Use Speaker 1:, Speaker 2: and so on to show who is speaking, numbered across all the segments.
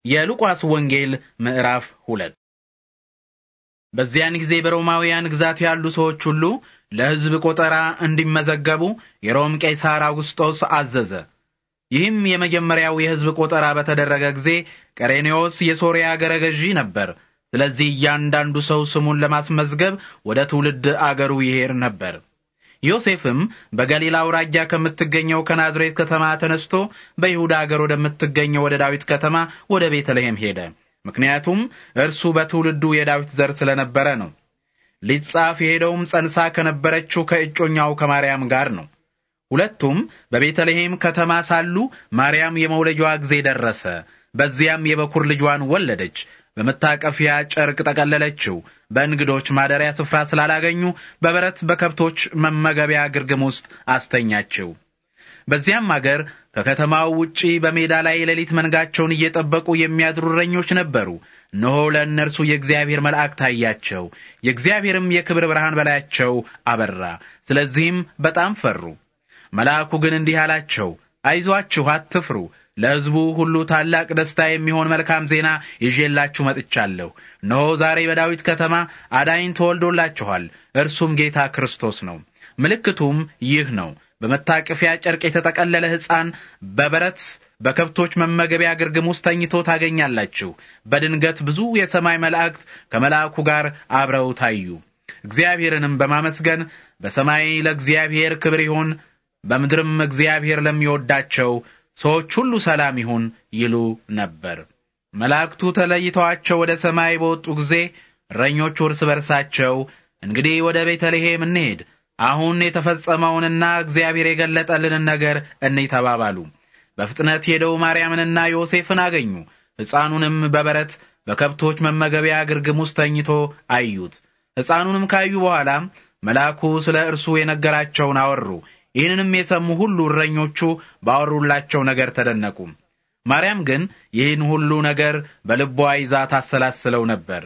Speaker 1: የሉቃስ ወንጌል ምዕራፍ 2። በዚያን ጊዜ በሮማውያን ግዛት ያሉ ሰዎች ሁሉ ለሕዝብ ቆጠራ እንዲመዘገቡ የሮም ቄሳር አውግስጦስ አዘዘ። ይህም የመጀመሪያው የሕዝብ ቆጠራ በተደረገ ጊዜ ቀሬኔዎስ የሶርያ አገረ ገዢ ነበር። ስለዚህ እያንዳንዱ ሰው ስሙን ለማስመዝገብ ወደ ትውልድ አገሩ ይሄድ ነበር። ዮሴፍም በገሊላ አውራጃ ከምትገኘው ከናዝሬት ከተማ ተነስቶ በይሁዳ አገር ወደምትገኘው ወደ ዳዊት ከተማ ወደ ቤተልሔም ሄደ። ምክንያቱም እርሱ በትውልዱ የዳዊት ዘር ስለነበረ ነው። ሊጻፍ የሄደውም ጸንሳ ከነበረችው ከእጮኛው ከማርያም ጋር ነው። ሁለቱም በቤተልሔም ከተማ ሳሉ ማርያም የመውለጃዋ ጊዜ ደረሰ። በዚያም የበኩር ልጇን ወለደች። በመታቀፊያ ጨርቅ ጠቀለለችው። በእንግዶች ማደሪያ ስፍራ ስላላገኙ በበረት በከብቶች መመገቢያ ግርግም ውስጥ አስተኛችው። በዚያም አገር ከከተማው ውጪ በሜዳ ላይ ሌሊት መንጋቸውን እየጠበቁ የሚያድሩ እረኞች ነበሩ። እነሆ ለእነርሱ የእግዚአብሔር መልአክ ታያቸው። የእግዚአብሔርም የክብር ብርሃን በላያቸው አበራ። ስለዚህም በጣም ፈሩ። መልአኩ ግን እንዲህ አላቸው፣ አይዟችሁ፣ አትፍሩ። ለሕዝቡ ሁሉ ታላቅ ደስታ የሚሆን መልካም ዜና ይዤላችሁ መጥቻለሁ። እነሆ ዛሬ በዳዊት ከተማ አዳኝ ተወልዶላችኋል። እርሱም ጌታ ክርስቶስ ነው። ምልክቱም ይህ ነው፣ በመታቀፊያ ጨርቅ የተጠቀለለ ሕፃን በበረት በከብቶች መመገቢያ ግርግም ውስጥ ተኝቶ ታገኛላችሁ። በድንገት ብዙ የሰማይ መላእክት ከመልአኩ ጋር አብረው ታዩ። እግዚአብሔርንም በማመስገን በሰማይ ለእግዚአብሔር ክብር ይሁን፣ በምድርም እግዚአብሔር ለሚወዳቸው ሰዎች ሁሉ ሰላም ይሁን ይሉ ነበር። መላእክቱ ተለይተዋቸው ወደ ሰማይ በወጡ ጊዜ እረኞቹ እርስ በርሳቸው እንግዲህ ወደ ቤተልሔም እንሄድ፣ አሁን የተፈጸመውንና እግዚአብሔር የገለጠልንን ነገር እንይ ተባባሉ። በፍጥነት ሄደው ማርያምንና ዮሴፍን አገኙ። ሕፃኑንም በበረት በከብቶች መመገቢያ ግርግም ውስጥ ተኝቶ አዩት። ሕፃኑንም ካዩ በኋላ መልአኩ ስለ እርሱ የነገራቸውን አወሩ። ይህንንም የሰሙ ሁሉ እረኞቹ ባወሩላቸው ነገር ተደነቁ። ማርያም ግን ይህን ሁሉ ነገር በልቧ ይዛ ታሰላስለው ነበር።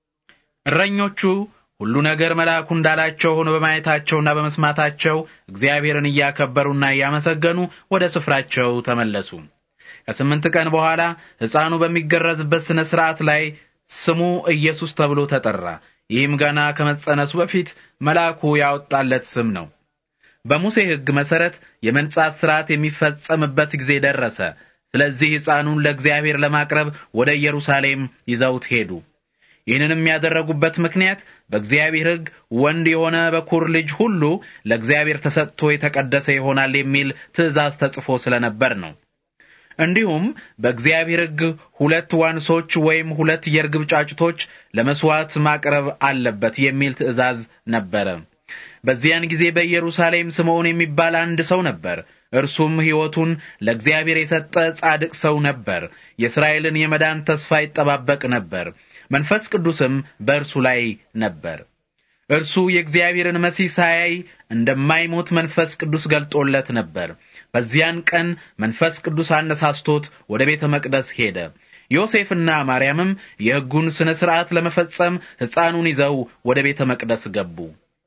Speaker 1: እረኞቹ ሁሉ ነገር መልአኩ እንዳላቸው ሆኖ በማየታቸውና በመስማታቸው እግዚአብሔርን እያከበሩና እያመሰገኑ ወደ ስፍራቸው ተመለሱ። ከ8 ቀን በኋላ ሕፃኑ በሚገረዝበት ስነ ሥርዓት ላይ ስሙ ኢየሱስ ተብሎ ተጠራ። ይህም ገና ከመጸነሱ በፊት መልአኩ ያወጣለት ስም ነው። በሙሴ ሕግ መሠረት የመንጻት ሥርዓት የሚፈጸምበት ጊዜ ደረሰ። ስለዚህ ሕፃኑን ለእግዚአብሔር ለማቅረብ ወደ ኢየሩሳሌም ይዘውት ሄዱ። ይህንንም ያደረጉበት ምክንያት በእግዚአብሔር ሕግ ወንድ የሆነ በኩር ልጅ ሁሉ ለእግዚአብሔር ተሰጥቶ የተቀደሰ ይሆናል የሚል ትእዛዝ ተጽፎ ስለነበር ነው። እንዲሁም በእግዚአብሔር ሕግ 2 ዋንሶች ወይም 2 የርግብ ጫጩቶች ለመስዋዕት ማቅረብ አለበት የሚል ትእዛዝ ነበረ። በዚያን ጊዜ በኢየሩሳሌም ስምዖን የሚባል አንድ ሰው ነበር። እርሱም ሕይወቱን ለእግዚአብሔር የሰጠ ጻድቅ ሰው ነበር። የእስራኤልን የመዳን ተስፋ ይጠባበቅ ነበር። መንፈስ ቅዱስም በእርሱ ላይ ነበር። እርሱ የእግዚአብሔርን መሲህ ሳያይ እንደማይሞት መንፈስ ቅዱስ ገልጦለት ነበር። በዚያን ቀን መንፈስ ቅዱስ አነሳስቶት ወደ ቤተ መቅደስ ሄደ። ዮሴፍና ማርያምም የሕጉን ሥነ ሥርዓት ለመፈጸም ሕፃኑን ይዘው ወደ ቤተ መቅደስ ገቡ።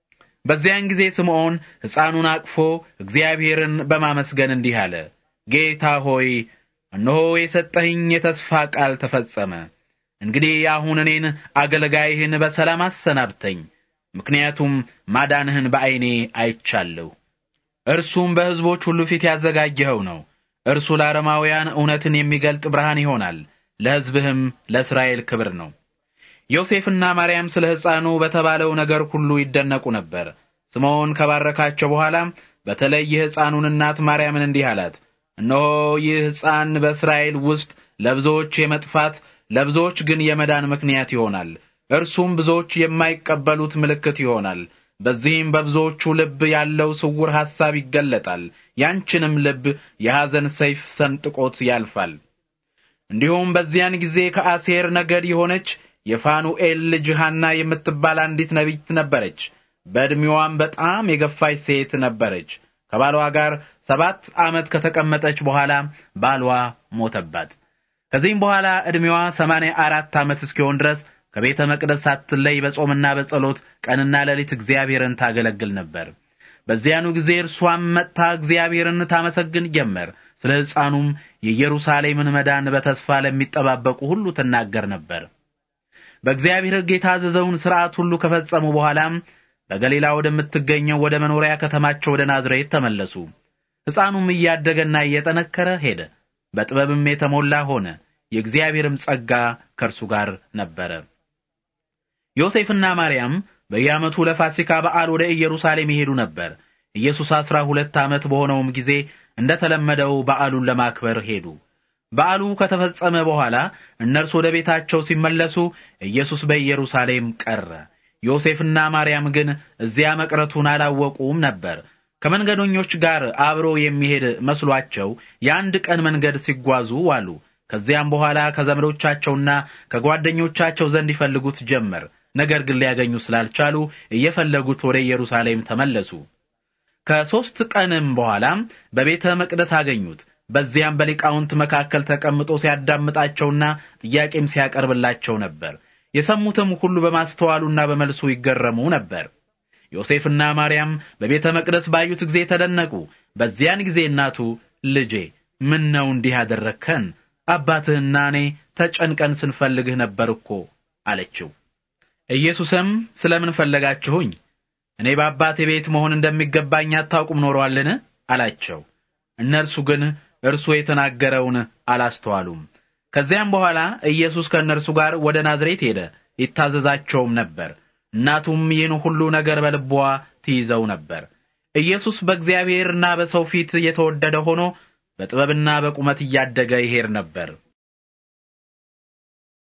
Speaker 1: በዚያን ጊዜ ስምዖን ሕፃኑን አቅፎ እግዚአብሔርን በማመስገን እንዲህ አለ፣ ጌታ ሆይ፣ እነሆ የሰጠኸኝ የተስፋ ቃል ተፈጸመ። እንግዲህ አሁን እኔን አገልጋይህን በሰላም አሰናብተኝ፣ ምክንያቱም ማዳንህን በዐይኔ አይቻለሁ። እርሱም በሕዝቦች ሁሉ ፊት ያዘጋጀኸው ነው። እርሱ ለአረማውያን እውነትን የሚገልጥ ብርሃን ይሆናል፣ ለሕዝብህም ለእስራኤል ክብር ነው። ዮሴፍና ማርያም ስለ ሕፃኑ በተባለው ነገር ሁሉ ይደነቁ ነበር። ስምዖን ከባረካቸው በኋላ በተለይ የሕፃኑን እናት ማርያምን እንዲህ አላት፣ እነሆ ይህ ሕፃን በእስራኤል ውስጥ ለብዙዎች የመጥፋት ለብዙዎች ግን የመዳን ምክንያት ይሆናል። እርሱም ብዙዎች የማይቀበሉት ምልክት ይሆናል። በዚህም በብዙዎቹ ልብ ያለው ስውር ሐሳብ ይገለጣል። ያንቺንም ልብ የሐዘን ሰይፍ ሰንጥቆት ያልፋል። እንዲሁም በዚያን ጊዜ ከአሴር ነገድ የሆነች የፋኑኤል ልጅ ሐና የምትባል አንዲት ነቢይት ነበረች። በዕድሜዋም በጣም የገፋች ሴት ነበረች። ከባሏ ጋር 7 ዓመት ከተቀመጠች በኋላ ባሏ ሞተባት። ከዚህም በኋላ ዕድሜዋ 84 ዓመት እስኪሆን ድረስ ከቤተ መቅደስ ሳትለይ በጾምና በጸሎት ቀንና ሌሊት እግዚአብሔርን ታገለግል ነበር። በዚያኑ ጊዜ እርሷም መጥታ እግዚአብሔርን ታመሰግን ጀመር። ስለ ሕፃኑም የኢየሩሳሌምን መዳን በተስፋ ለሚጠባበቁ ሁሉ ትናገር ነበር። በእግዚአብሔር ሕግ የታዘዘውን ሥርዓት ሁሉ ከፈጸሙ በኋላም በገሊላ ወደምትገኘው ወደ መኖሪያ ከተማቸው ወደ ናዝሬት ተመለሱ። ሕፃኑም እያደገና እየጠነከረ ሄደ፣ በጥበብም የተሞላ ሆነ፣ የእግዚአብሔርም ጸጋ ከእርሱ ጋር ነበረ። ዮሴፍና ማርያም በየዓመቱ ለፋሲካ በዓል ወደ ኢየሩሳሌም ይሄዱ ነበር። ኢየሱስ 12 ዓመት በሆነውም ጊዜ እንደተለመደው በዓሉን ለማክበር ሄዱ። በዓሉ ከተፈጸመ በኋላ እነርሱ ወደ ቤታቸው ሲመለሱ ኢየሱስ በኢየሩሳሌም ቀረ። ዮሴፍና ማርያም ግን እዚያ መቅረቱን አላወቁም ነበር። ከመንገደኞች ጋር አብሮ የሚሄድ መስሏቸው የአንድ ቀን መንገድ ሲጓዙ ዋሉ። ከዚያም በኋላ ከዘመዶቻቸውና ከጓደኞቻቸው ዘንድ ይፈልጉት ጀመር። ነገር ግን ሊያገኙ ስላልቻሉ እየፈለጉት ወደ ኢየሩሳሌም ተመለሱ። ከ3 ቀንም በኋላ በቤተ መቅደስ አገኙት። በዚያም በሊቃውንት መካከል ተቀምጦ ሲያዳምጣቸውና ጥያቄም ሲያቀርብላቸው ነበር። የሰሙትም ሁሉ በማስተዋሉና በመልሱ ይገረሙ ነበር። ዮሴፍና ማርያም በቤተ መቅደስ ባዩት ጊዜ ተደነቁ። በዚያን ጊዜ እናቱ ልጄ ምን ነው እንዲህ አደረከን? አባትህና እኔ ተጨንቀን ስንፈልግህ ነበር እኮ አለችው። ኢየሱስም ስለምን ፈለጋችሁኝ? እኔ በአባቴ ቤት መሆን እንደሚገባኝ አታውቁም ኖሯልን? አላቸው። እነርሱ ግን እርሱ የተናገረውን አላስተዋሉም። ከዚያም በኋላ ኢየሱስ ከእነርሱ ጋር ወደ ናዝሬት ሄደ፣ ይታዘዛቸውም ነበር። እናቱም ይህን ሁሉ ነገር በልቧ ትይዘው ነበር። ኢየሱስ በእግዚአብሔርና በሰው ፊት የተወደደ ሆኖ በጥበብና በቁመት እያደገ ይሄድ ነበር።